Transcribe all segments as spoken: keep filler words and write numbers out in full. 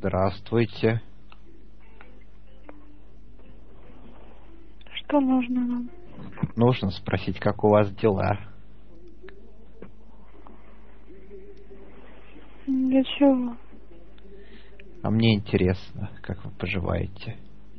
Здравствуйте. Что нужно вам? Нужно спросить, как у вас дела? Для чего? А мне интересно, как вы поживаете.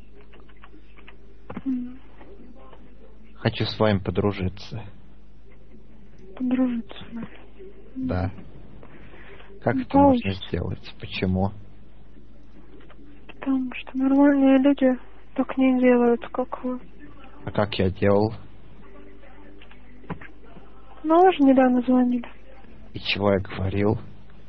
М. Хочу с вами подружиться. Подружиться надо. Да. Как Не это можно получится. сделать? Почему? Потому что нормальные люди так не делают, как вы. А как я делал? Ну, вы же недавно звонили. И чего я говорил?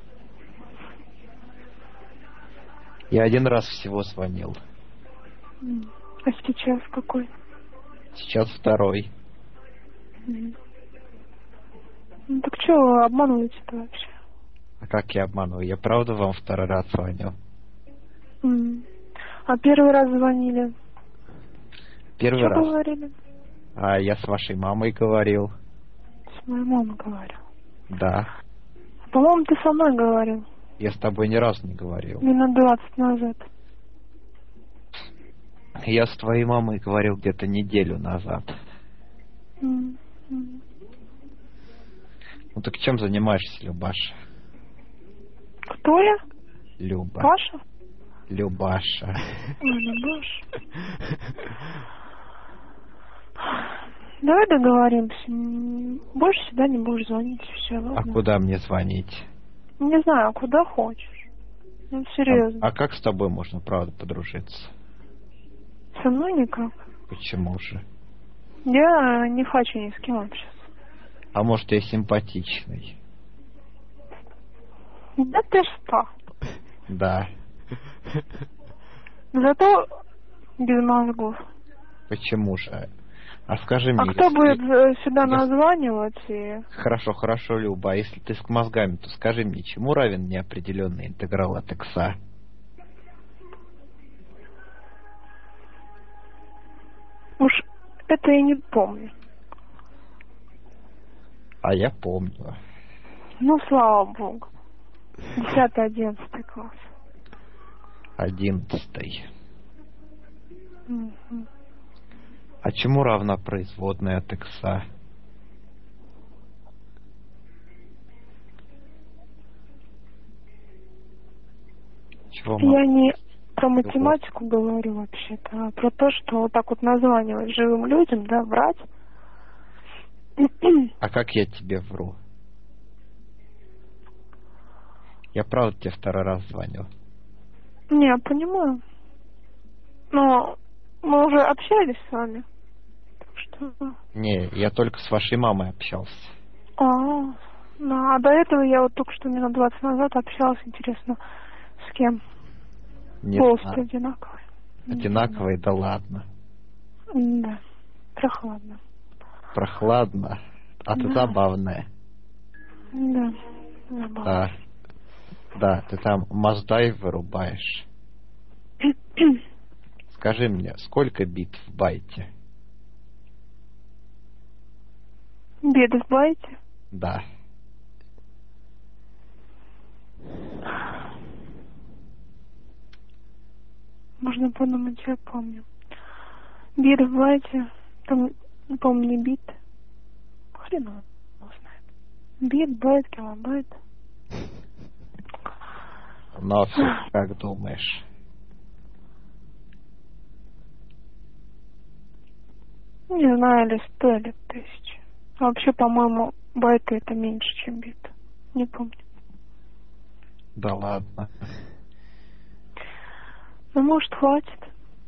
Я один раз всего звонил. М. А сейчас какой? Сейчас второй. М. Ну так что вы обманываете-то вообще? А как я обманываю? Я правда вам второй раз звоню? М. А первый раз звонили? Первый Что раз. говорили? А я с вашей мамой говорил. С моей мамой говорил. Да. По-моему, ты со мной говорил. Я с тобой ни разу не говорил. Минут двадцать назад. Я с твоей мамой говорил где-то неделю назад. М. М. Ну так чем занимаешься, Любаша? Кто я? Люба. Паша? Любаша. Ой, Любаша. Давай договоримся. М, Больше сюда не будешь звонить. Все, А ладно? куда мне звонить? Не знаю, куда хочешь. Ну, А, серьезно. а как с тобой можно, правда, подружиться? Со мной никак. Почему же? Я не хочу ни с кем общаться. А может, я симпатичный? Да ты что? Да. Зато без мозгов. Почему же? А скажи А мне, кто если... будет э, сюда если- названивать и... Хорошо, хорошо, Люба, а если ты с мозгами, то скажи мне, чему равен неопределенный интеграл от икса? Уж это я не помню. А я помню. Ну, слава богу. Десятый, одиннадцатый класс. Одиннадцатый. Мгм. А чему равна производная от икса? Чего Я ма- не про математику говорю вообще-то, а про то, что вот так вот названивать живым людям, да, врать. А как я тебе вру? Я правда тебе второй раз звоню. Не, я понимаю. Но мы уже общались с вами. Так что... Не, я только с вашей мамой общался. А, ну, а до этого я вот только что минут двадцать назад общалась, интересно, с кем? Не Голос знаю. одинаковый. Одинаковые, да ладно. Да, прохладно. Прохладно, а ты Да. забавная. Да, забавно. Да. Да, ты там Маздай вырубаешь. Скажи мне, сколько бит в байте? Бит в байте? Да. Можно подумать, я помню. Бит в байте, там, не помню, не бит. Хрен его знает. Бит, байт, килобайт. Но все как думаешь? Не знаю, или сто, или тысяча. А вообще, по-моему, байты это меньше, чем бит. Не помню. Да ладно. Ну, может, хватит.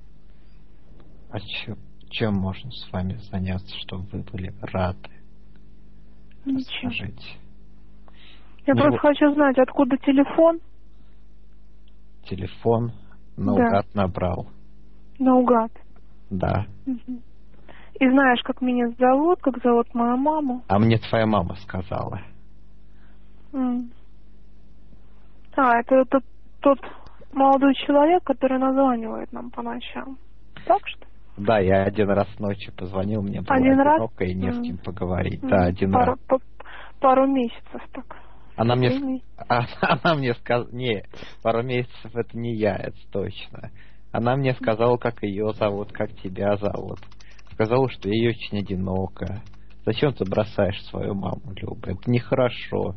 А чё, чем можно с вами заняться, чтобы вы были рады? Ничего. Расскажите. Я Ну, просто хочу знать, откуда телефон. Телефон наугад набрал. Наугад. Да. Мгм. И знаешь, как меня зовут, как зовут мою маму. А мне твоя мама сказала. М. А, это тот, тот молодой человек, который названивает нам по ночам. Так что? Да, я один раз ночью позвонил, мне было Один раз? одиноко и не с М. кем поговорить. М. Да, один пару, раз. по- пару месяцев так. Она мне, ск- она, она мне сказала, не, пару месяцев это не я, это точно. Она мне сказала, как ее зовут, как тебя зовут. Сказала, что ей очень одиноко. Зачем ты бросаешь свою маму, Люба? Это нехорошо.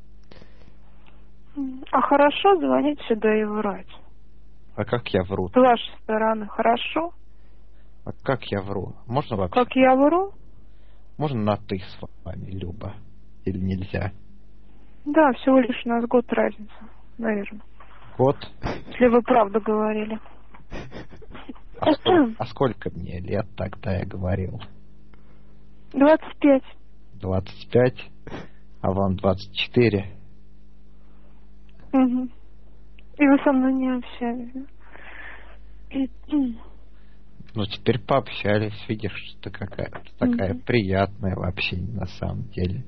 А хорошо звонить сюда и врать? А как я вру? С вашей стороны хорошо? А как я вру? Можно вообще? Как я вру? Можно на ты с вами, Люба? Или нельзя? Да, всего лишь у нас год разница, наверное. Год? Если вы правду говорили. А сколько, а сколько мне лет тогда я говорил? Двадцать пять. Двадцать пять? А вам двадцать четыре? Угу. И вы со мной не общались, да? Ну, теперь пообщались. Видишь, что ты какая-то такая угу. приятная в общении на самом деле.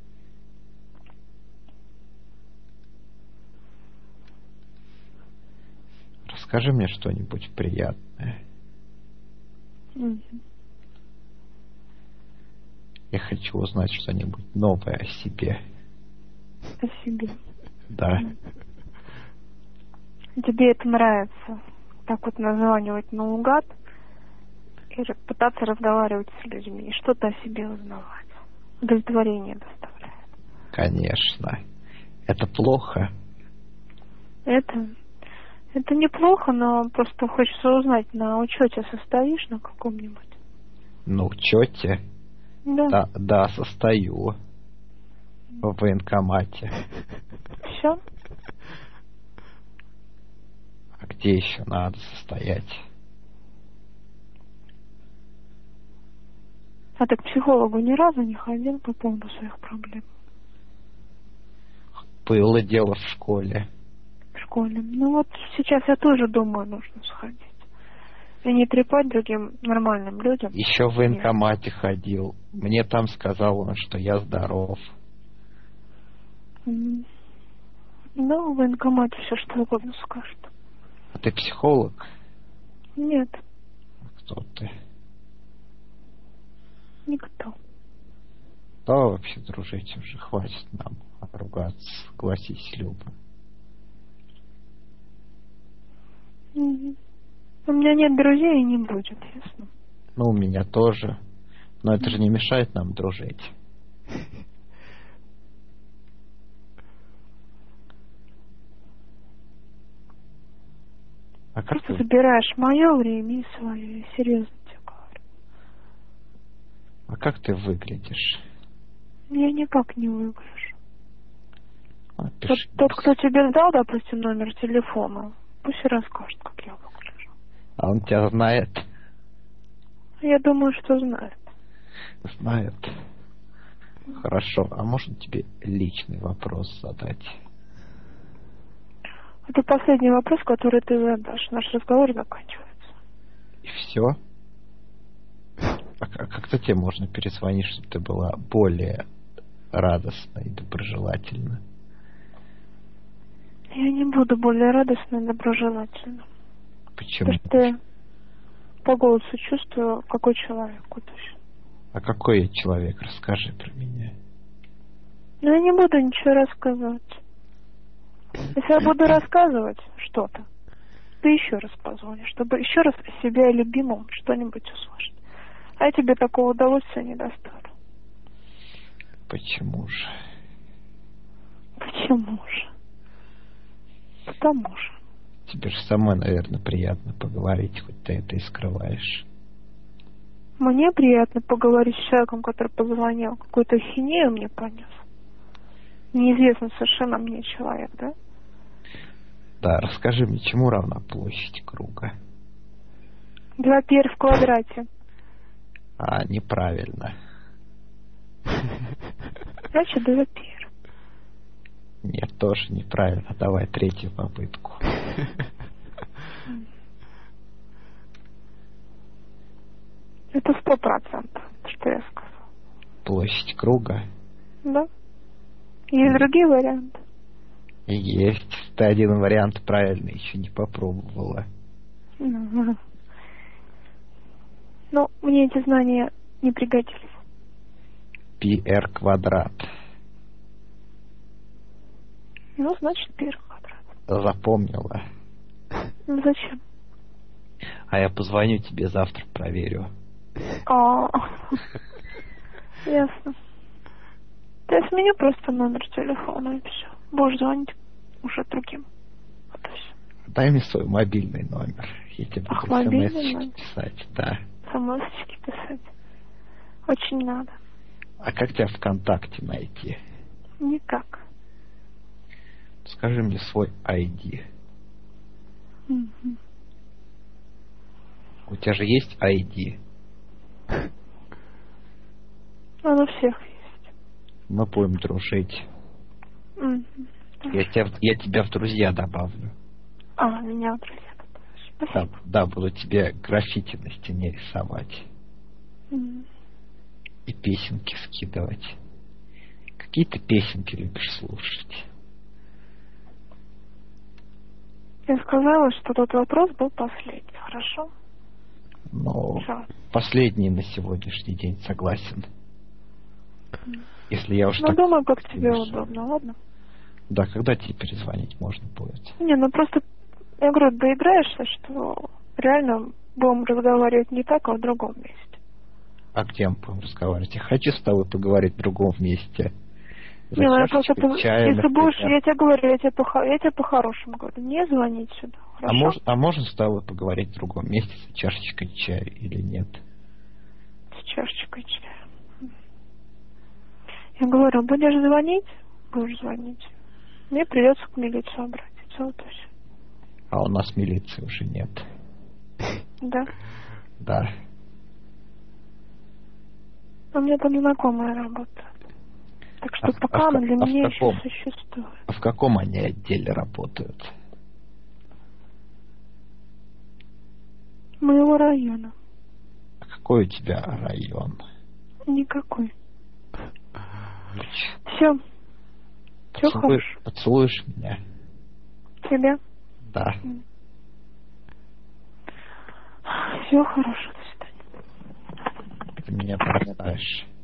Расскажи мне что-нибудь приятное. Угу. Я хочу узнать что-нибудь новое о себе. О себе? Да. Тебе это нравится? Так вот названивать наугад и пытаться разговаривать с людьми, и что-то о себе узнавать. Удовлетворение доставляет. Конечно. Это плохо? Это... Это неплохо, но просто хочется узнать, на учете состоишь на каком-нибудь? На учете? Да. Да, да, состою. В военкомате. Все? А где еще надо состоять? А ты к психологу ни разу не ходил по поводу своих проблем? Было дело в школе. В школе? Ну вот сейчас я тоже думаю, нужно сходить. И не трепать другим нормальным людям. Еще в военкомате Нет. ходил. Мне там сказал он, что я здоров. Mm. Ну, в военкомате все что угодно скажет. А ты психолог? Нет. Кто ты? Никто. Да, вообще, дружить уже хватит нам ругаться. Согласись, Люба. Mm-hmm. У меня нет друзей и не будет, ясно? Ну, у меня тоже. Но это же не мешает нам дружить. А как Просто ты... забираешь мое время и свое, я серьезно тебе говорю. А как ты выглядишь? Я никак не выгляжу. А, тот, тот, кто тебе сдал, допустим, номер телефона, пусть и расскажет, как я выгляжу. А он тебя знает? Я думаю, что знает. Знает. Хорошо. А можно тебе личный вопрос задать? Это последний вопрос, который ты задашь. Наш разговор заканчивается. И все? А как-то тебе можно перезвонить, чтобы ты была более радостна и доброжелательна? Я не буду более радостна и доброжелательна. Почему? Потому что я по голосу чувствую, какой человек вот еще. А какой я человек? Расскажи про меня. Ну, я не буду ничего рассказывать. Если я буду рассказывать что-то, ты еще раз позвонишь, чтобы еще раз о себе и любимом что-нибудь услышать. А я тебе такого удовольствия не доставлю. Почему же? Почему же? Потому что. Тебе же самой, наверное, приятно поговорить, хоть ты это и скрываешь. Мне приятно поговорить с человеком, который позвонил, какую-то хинею мне понес. Неизвестный совершенно мне человек, да? Да, расскажи мне, чему равна площадь круга? два пи эр в квадрате. А, неправильно. Значит, два пи эр. Нет, тоже неправильно. Давай третью попытку. Это сто процентов, что я сказала. Площадь круга? Да. Есть другие варианты? Есть. Ты один вариант правильный еще не попробовала. Ну, ну, мне эти знания не пригодились. Пи эр квадрат. Ну, значит, первый квадрат. Запомнила. Ну, зачем? А я позвоню тебе завтра, проверю. А, ясно. Ты сменю просто номер телефона и все. Будешь звонить уже другим. Вот и все. Дай мне свой мобильный номер. Я тебе Ах, буду мобильный смс номер? писать, да. Смс-очки писать. Очень надо. А как тебя ВКонтакте найти? Никак. Скажи мне свой ай ди. Мгм. У тебя же есть ай ди? Он у всех есть. Мы будем дружить. Мгм. Я тебя, я тебя в друзья добавлю. А, меня в друзья добавишь. Да, Спасибо. да, буду тебе граффити на стене рисовать. Мгм. И песенки скидывать. Какие ты песенки любишь слушать? Я сказала, что тот вопрос был последний, хорошо? Ну, Всё. последний на сегодняшний день, согласен. Если я уж Ну, так... думаю, как тебе решил. удобно, ладно? Да, когда тебе перезвонить можно будет? Не, ну просто, я говорю, доиграешься, что реально будем разговаривать не так, а в другом месте. А где мы будем разговаривать? Я хочу с тобой поговорить в другом месте. За Не, ну я просто, чашечкой чая, если будешь, например. я тебе говорю, я тебе, по, я тебе по-хорошему говорю, не звонить сюда, А, хорошо? мож, а можно с тобой поговорить в другом месте за чашечкой чая или нет? С чашечкой чая. Я говорю, будешь звонить, будешь звонить. Мне придется к милиции обратиться, вот и все. А у нас милиции уже нет. Да? Да. У меня там знакомая работает. Так что А в- пока а в она для ка- а в меня каком? еще существует. А в каком они отделе работают? Моего района. А какой у тебя район? Никакой. Все. Все Поцелуй- хорошо. Поцелуешь меня? Тебя? Да. Все хорошо, до свидания. Ты меня понимаешь.